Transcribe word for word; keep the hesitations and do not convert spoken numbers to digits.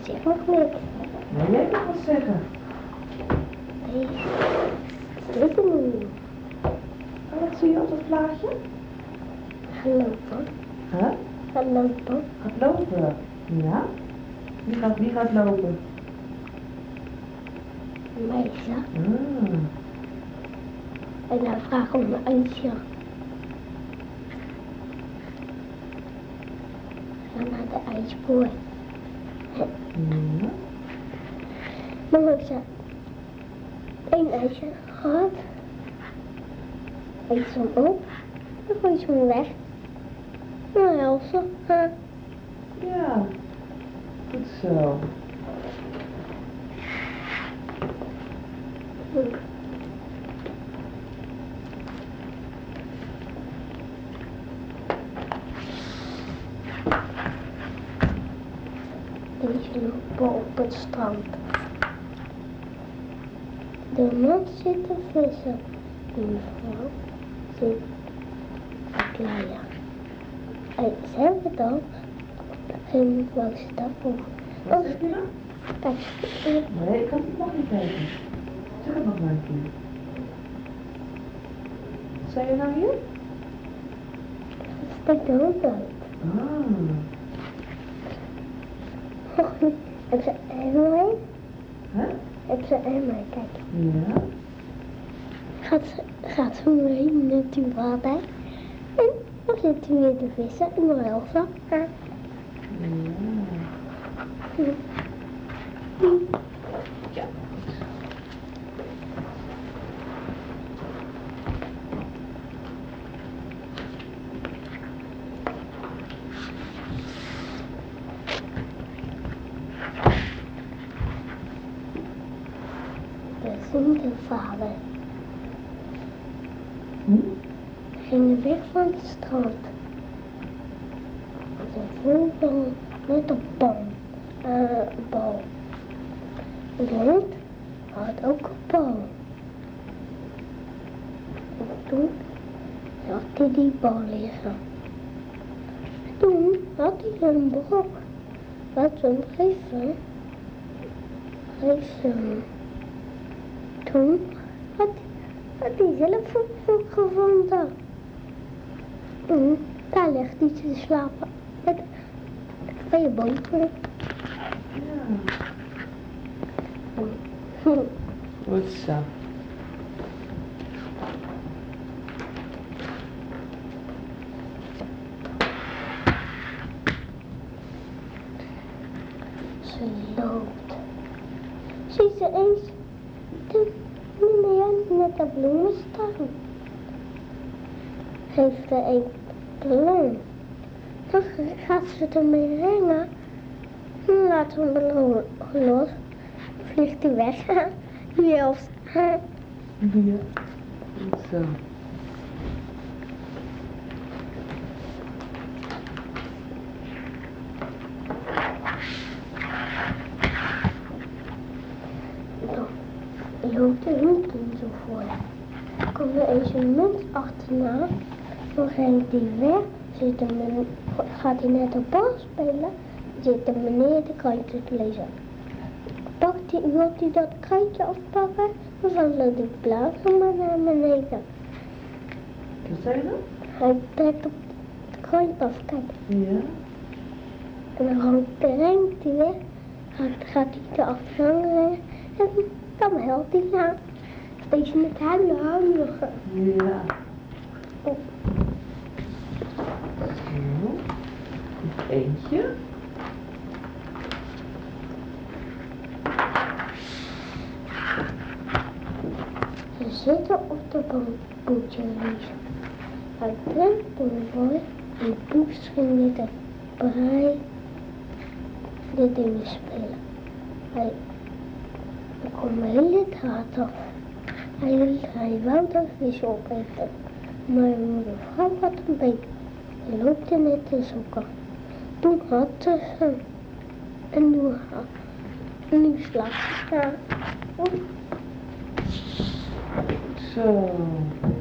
zeg nog niks. Nee, jij kan wat zeggen. Nee, dat weet ik niet. En wat zie je op dat plaatje? Gaan lopen. Huh? Gaan lopen. Gaat lopen. Ja? Wie gaat, wie gaat lopen? Een meisje. Ah. En dan vraag om een ijsje. Ga naar de ijsboer. Ja. Dan heb ze één ijsje gehad. Eet ze hem op. Dan gooi ze hem weg. Nou, Elsa. Ha. Ja. Goed zo. Hm. Deze lopen op het strand. De man zit te vissen. De vrouw zit te kleien. En ze hebben dan een woonstap op. Wat zeg je nou? Kijk, Nee, ik kan het nog niet kijken. Zeg het nog maar een keer. Wat zei je nou hier? het steekt de hond uit. Ah. Heb ze er mij? Hè? Heb ze er mij? Kijk. Ja. Gaat ze, gaat ze mee met uw water. En dan zit hij weer te vissen en dan Elsa. Ja. Ja. Hm. Ja. We zien de vader. Hm? Gingen weg van het strand. Ze voelden met een bal. Uh, een bal. De hond had ook een bal. En toen zag hij die bal liggen. Toen had hij een brok. Wat ze hem geven. Geef ze hem. Toen had, had hij zelf een brok gevonden. En daar legt hij te slapen. Met twee boten. Ja. Hm. Goed zo. Ze loopt. Ziet ze eens de meneer met de bloemen staan. Heeft er een ballon. Dan gaat ze ermee rennen. En laat hem ballon los. Vliegt hij weg. Zelfs. Ja. Goed zo. Dan loopt de hond zo voor. Dan komt er eens een mens achterna. Dan rent hij weg. Zit een men- gaat hij net op bal spelen. Zit een meneer de krantje te lezen. Pakt hij, wil hij dat krantje afpakken? Dan vallen die bladen maar naar beneden. Wat zei je nou? Hij trekt op het krantje af, kijk. Ja. En dan hangt rent hij weg. Gaat, gaat hij eraf hangen. En dan helpt hij na. Steeds met huilen, huilen. Ja. Oh. Zo. Nog eentje. Ze zitten op de bamboetje lezen. Hij trekt een boy en Poes ging met de brei de dingen spelen. Hij, er kwam een hele draad af. Hij, hij wou de vis opeten, maar mijn vrouw had een beet. Hij loopte net te zoeken. Toen had ze hem. En nu, en nu slaapt ze daar. Zo.